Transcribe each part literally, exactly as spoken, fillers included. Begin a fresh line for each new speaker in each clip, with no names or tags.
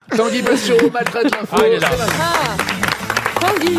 Tanguy Passereau maltraite l'info.
Ah, il est là.
Ah, Tanguy.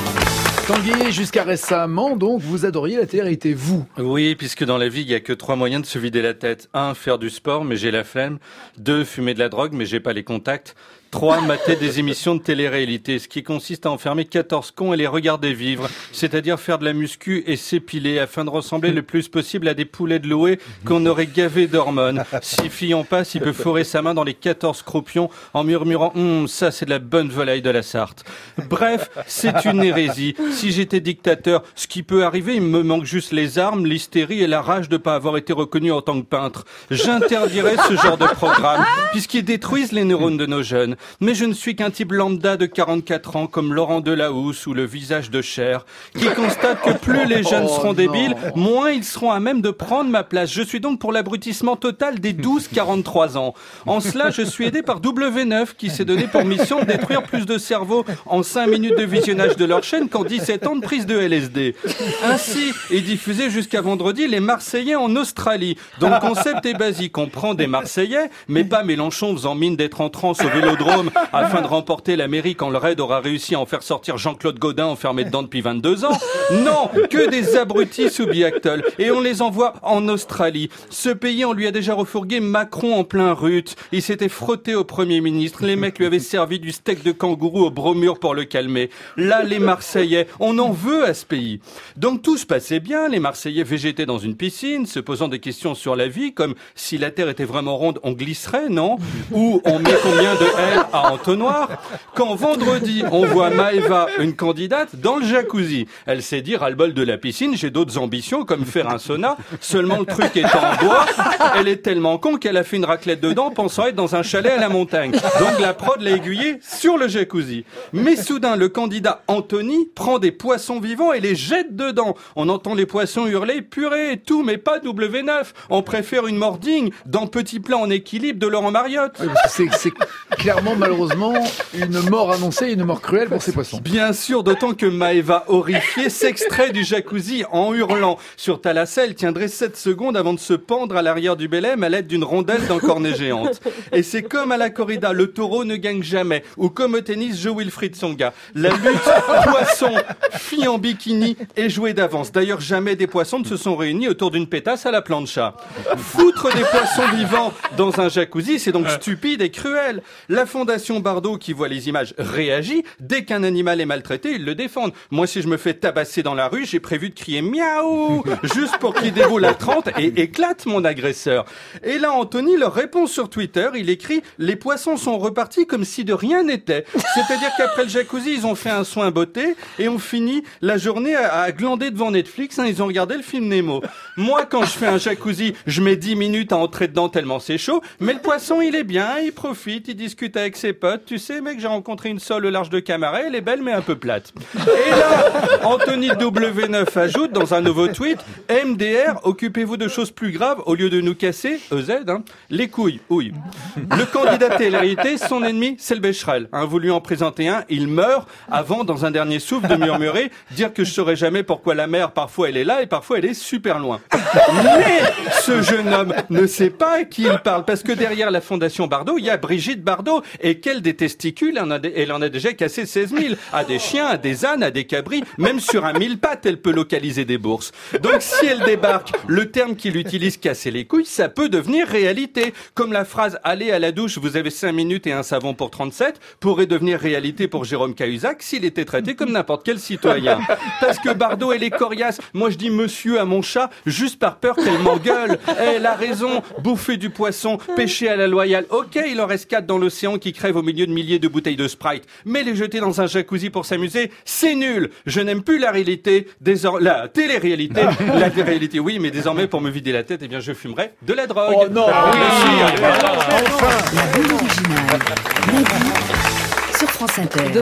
Tanguy, jusqu'à récemment, donc, vous adoriez la télé-réalité, vous.
Oui, puisque dans la vie, il y a que trois moyens de se vider la tête. Un, faire du sport, mais j'ai la flemme. Deux, fumer de la drogue, mais j'ai pas les contacts. Trois, mater des émissions de télé-réalité, ce qui consiste à enfermer quatorze cons et les regarder vivre, c'est-à-dire faire de la muscu et s'épiler afin de ressembler le plus possible à des poulets de Loé qu'on aurait gavés d'hormones. Si fille en passe, il peut fourrer sa main dans les quatorze croupions en murmurant hum, « ça c'est de la bonne volaille de la Sarthe ». Bref, c'est une hérésie. Si j'étais dictateur, ce qui peut arriver, il me manque juste les armes, l'hystérie et la rage de pas avoir été reconnu en tant que peintre. J'interdirais ce genre de programme, puisqu'ils détruisent les neurones de nos jeunes. Mais je ne suis qu'un type lambda de quarante-quatre ans, comme Laurent Delahousse ou le visage de Cher, qui constate que plus les jeunes seront débiles, moins ils seront à même de prendre ma place. Je suis donc pour l'abrutissement total des douze quarante-trois ans. En cela, je suis aidé par W neuf, qui s'est donné pour mission de détruire plus de cerveaux en cinq minutes de visionnage de leur chaîne qu'en dix-sept ans de prise de L S D. Ainsi est diffusé jusqu'à vendredi les Marseillais en Australie, dont le concept est basique. On prend des Marseillais, mais pas Mélenchon faisant mine d'être en transe au Vélodrome afin de remporter la mairie quand le raid aura réussi à en faire sortir Jean-Claude Gaudin enfermé dedans depuis vingt-deux ans. Non, que des abrutis sous Biactol. Et on les envoie en Australie. Ce pays, on lui a déjà refourgué Macron en plein rut. Il s'était frotté au Premier ministre. Les mecs lui avaient servi du steak de kangourou au bromure pour le calmer. Là, les Marseillais, on en veut à ce pays. Donc tout se passait bien. Les Marseillais végétaient dans une piscine, se posant des questions sur la vie, comme si la Terre était vraiment ronde, on glisserait, non? Ou on met combien de L à entonnoir, quand vendredi, on voit Maëva, une candidate, dans le jacuzzi. Elle s'est dit, ras-le-bol de la piscine, j'ai d'autres ambitions, comme faire un sauna, seulement le truc étant en bois, elle est tellement con qu'elle a fait une raclette dedans, pensant être dans un chalet à la montagne. Donc la prod l'a aiguillée sur le jacuzzi. Mais soudain, le candidat Anthony prend des poissons vivants et les jette dedans. On entend les poissons hurler, purée et tout, mais pas W neuf. On préfère une mort digne dans Petit Plat en équilibre de Laurent Mariotte.
Oui, parce que c'est, c'est clairement, malheureusement, une mort annoncée, une mort cruelle pour ces poissons.
Bien sûr, d'autant que Maëva, horrifiée, s'extrait du jacuzzi en hurlant. Sur Thalassa, elle tiendrait sept secondes avant de se pendre à l'arrière du Bélème à l'aide d'une rondelle d'un cornet géante. Et c'est comme à la corrida, le taureau ne gagne jamais. Ou comme au tennis, Joe Wilfried Tsonga. La lutte poisson, fille en bikini est jouée d'avance. D'ailleurs, jamais des poissons ne se sont réunis autour d'une pétasse à la plancha. Foutre des poissons vivants dans un jacuzzi, c'est donc stupide et cruel. La Fondation Bardot, qui voit les images, réagit. Dès qu'un animal est maltraité, ils le défendent. Moi, si je me fais tabasser dans la rue, j'ai prévu de crier miaou, juste pour qu'il dévoue la trente et éclate mon agresseur. Et là, Anthony leur répond sur Twitter. Il écrit « Les poissons sont repartis comme si de rien n'était. » C'est-à-dire qu'après le jacuzzi, ils ont fait un soin beauté et ont fini la journée à, à glander devant Netflix. Hein, ils ont regardé le film Nemo. Moi, quand je fais un jacuzzi, je mets dix minutes à entrer dedans tellement c'est chaud. Mais le poisson, il est bien, il profite, il discute avec ses potes. Tu sais, mec, j'ai rencontré une sole au large de Camaret. Elle est belle, mais un peu plate. Et là, Anthony W neuf ajoute dans un nouveau tweet « M D R, occupez-vous de choses plus graves au lieu de nous casser, E Z, hein, les couilles, ouille. » Le candidat télé-réalité, son ennemi, c'est le Becherel. Hein, vous lui en présentez un, il meurt avant, dans un dernier souffle, de murmurer, dire que je saurais jamais pourquoi la mer, parfois elle est là et parfois elle est super loin. Mais ce jeune homme ne sait pas à qui il parle, parce que derrière la Fondation Bardot, il y a Brigitte Bardot. Et qu'elle des testicules, elle en a, elle en a déjà cassé seize mille. À des chiens, à des ânes, à des cabris, même sur un mille pattes, elle peut localiser des bourses. Donc si elle débarque, le terme qu'il utilise, casser les couilles, ça peut devenir réalité. Comme la phrase « Allez à la douche, vous avez cinq minutes et un savon pour trente-sept » pourrait devenir réalité pour Jérôme Cahuzac s'il était traité comme n'importe quel citoyen. Parce que Bardot, elle est coriace. Moi, je dis monsieur à mon chat, juste par peur qu'elle m'engueule. Elle a raison, bouffer du poisson, pêcher à la loyale. Ok, il en reste quatre dans l'océan qui crèvent au milieu de milliers de bouteilles de Sprite. Mais les jeter dans un jacuzzi pour s'amuser, c'est nul. Je n'aime plus la réalité, désor- la télé-réalité. La télé-réalité, oui, mais désormais, pour me vider la tête, eh bien, je fumerai de la drogue.
Oh non,
ah, oui,
oui,
voilà.
enfin.
La bulle originale. Midi sur France Inter.